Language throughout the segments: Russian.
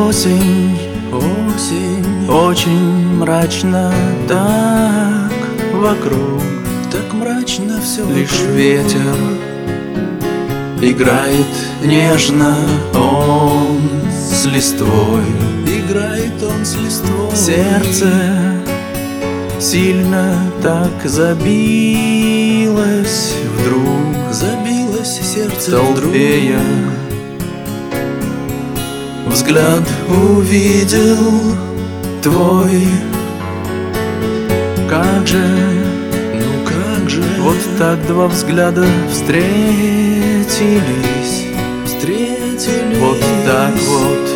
Осень, осень, очень мрачно так вокруг, так мрачно все лишь вокруг. Ветер играет нежно, он с листвой. Играет он с листвой. Сердце сильно так забилось вдруг, Забилось сердце толпея. Взгляд увидел твой. Как же, ну как же, вот так два взгляда встретились. встретились. Вот так вот,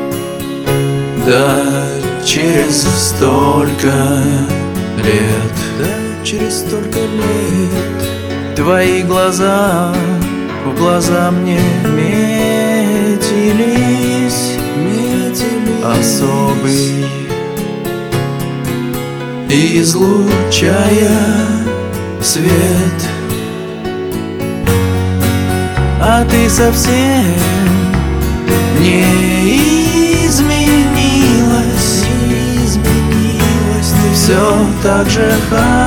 да, через столько лет. Да, через столько лет. Твои глаза в глаза мне метились, особый, излучая свет. А ты совсем не изменилась, ты все так же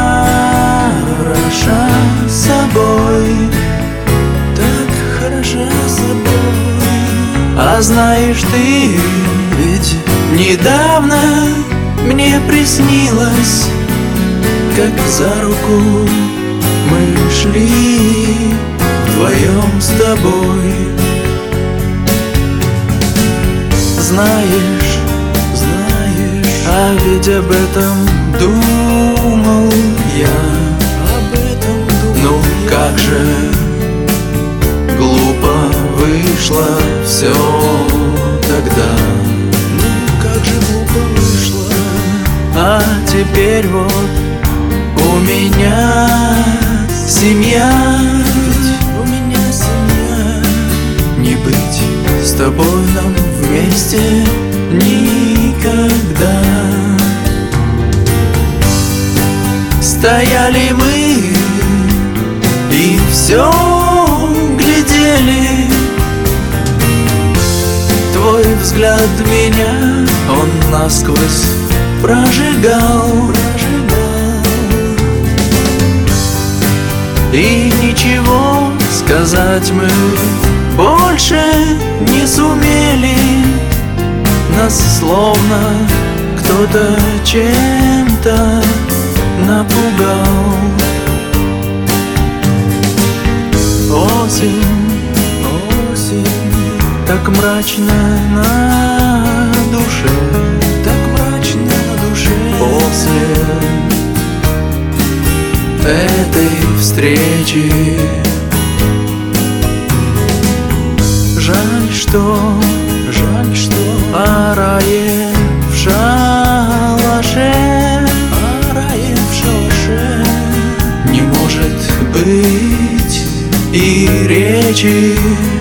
хороша собой, так хороша собой. А знаешь, ты ведь недавно мне приснилось, как за руку мы шли вдвоем с тобой. Знаешь, а ведь об этом думал я. Об этом думал Ну я. как же глупо вышло все тогда. Ну как же глупо вышло. А теперь вот у меня семья. Ведь у меня семья. Не быть с тобой нам вместе никогда. Стояли мы и все глядели. Твой взгляд меня, он насквозь прожигал. И ничего сказать мы больше не сумели. Нас словно кто-то чем-то напугал. Осень, так мрачно на душе, так мрачно на душе. После этой встречи жаль, что о рае в шалаше, не может быть и речи.